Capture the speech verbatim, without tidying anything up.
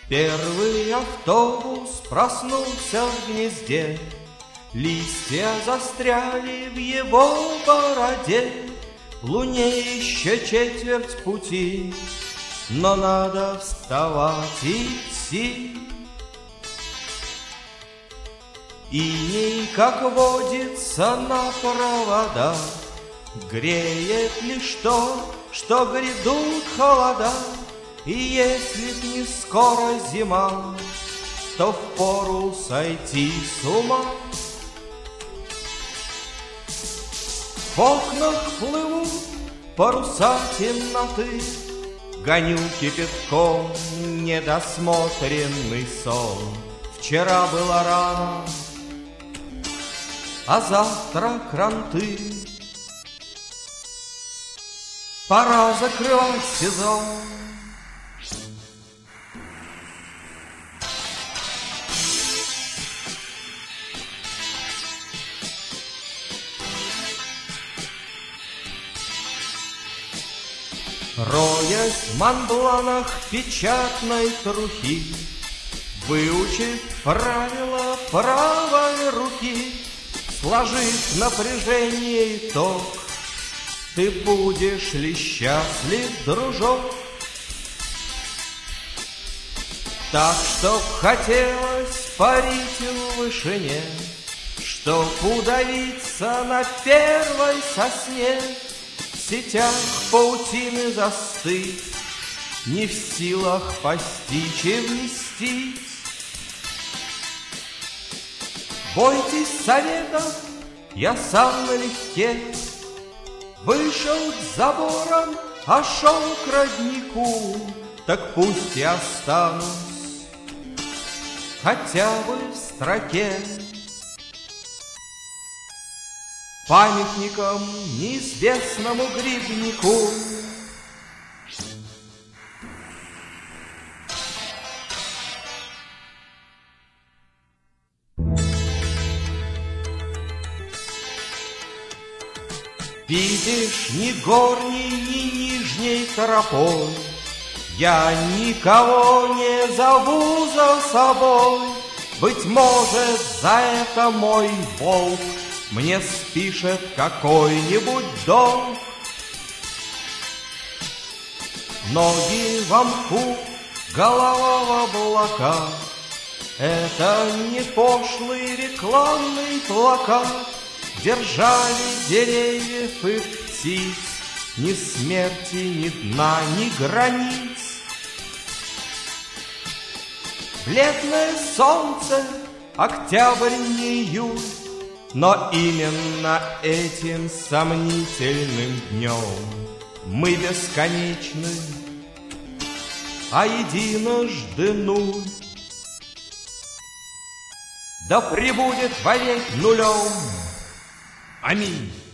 Первый автобус проснулся в гнезде, листья застряли в его бороде. Луне еще четверть пути, но надо вставать и идти. Иней, как водится на проводах, греет лишь то, что грядут холода. И если б не скоро зима, то впору сойти с ума. В окнах плывут паруса темноты, гоню кипятком недосмотренный сон. Вчера было рано, а завтра кранты. Пора закрывать сезон. Роясь в манбланах печатной трухи, выучив правила правой руки, сложив напряжение итог, ты будешь ли счастлив, дружок? Так, чтоб хотелось парить в вышине, чтоб удавиться на первой сосне, в сетях паутины застыть, не в силах постичь и вместить. Бойтесь советов, я сам налегке, вышел к заборам, а шел к роднику. Так пусть я останусь хотя бы в строке памятником неизвестному грибнику. Видишь, ни горней, ни нижней тропой я никого не зову за собой. Быть может, за это мой волк мне спишет какой-нибудь долг. Ноги в мху, голова в облаках — это не пошлый рекламный плакат. Держали деревьев и птиц ни смерти, ни дна, ни границ. Бледное солнце, октябрь, не июль, но именно этим сомнительным днем мы бесконечны, а единожды нуль. Да пребудет вовек нулем. Аминь.